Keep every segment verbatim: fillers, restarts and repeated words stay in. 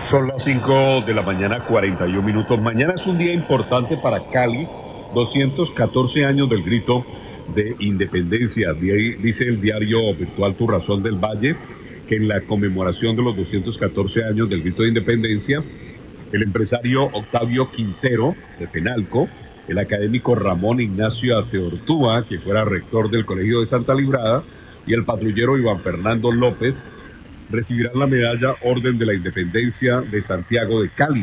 Son las cinco de la mañana, cuarenta y un minutos. Mañana es un día importante para Cali, doscientos catorce años del grito de independencia. De ahí dice el diario virtual Tu Razón del Valle que en la conmemoración de los doscientos catorce años del grito de independencia, el empresario Octavio Quintero, de Penalco, el académico Ramón Ignacio Ateortúa, que fuera rector del Colegio de Santa Librada, y el patrullero Iván Fernando López, recibirán la medalla Orden de la Independencia de Santiago de Cali.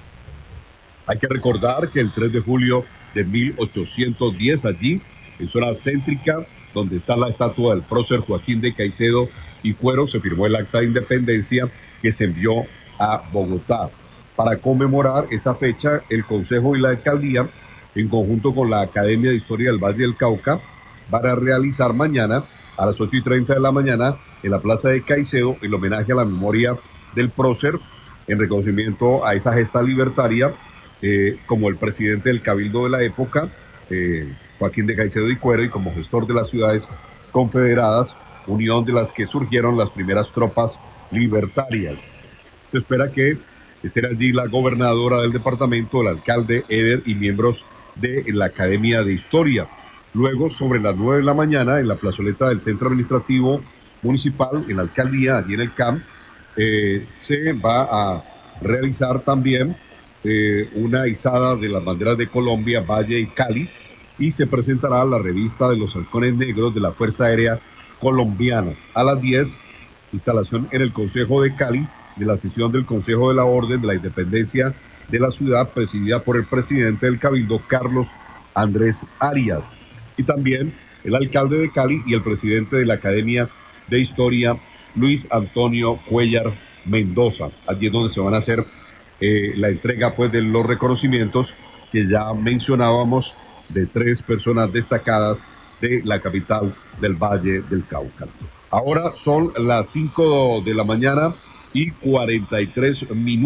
Hay que recordar que el tres de julio de mil ochocientos diez, allí, en zona céntrica, donde está la estatua del prócer Joaquín de Caicedo y Cuero, se firmó el acta de independencia que se envió a Bogotá. Para conmemorar esa fecha, el Consejo y la Alcaldía, en conjunto con la Academia de Historia del Valle del Cauca, van a realizar mañana a las ocho y treinta de la mañana en la Plaza de Caicedo el homenaje a la memoria del prócer en reconocimiento a esa gesta libertaria, eh, como el presidente del Cabildo de la época, eh, Joaquín de Caicedo y Cuero, y como gestor de las ciudades confederadas, unión de las que surgieron las primeras tropas libertarias. Se espera que estén allí la gobernadora del departamento, el alcalde Eder y miembros de la Academia de Historia. Luego, sobre las nueve de la mañana, en la plazoleta del Centro Administrativo Municipal, en la alcaldía, allí en el C A M, eh, se va a realizar también eh, una izada de las banderas de Colombia, Valle y Cali, y se presentará la revista de los halcones negros de la Fuerza Aérea Colombiana. A las diez, instalación en el Consejo de Cali, de la sesión del Consejo de la Orden de la Independencia de la ciudad, presidida por el presidente del Cabildo, Carlos Andrés Arias, y también el alcalde de Cali y el presidente de la Academia de Historia, Luis Antonio Cuellar Mendoza. Allí es donde se van a hacer eh, la entrega pues de los reconocimientos que ya mencionábamos de tres personas destacadas de la capital del Valle del Cauca. Ahora son las cinco de la mañana y cuarenta y tres minutos.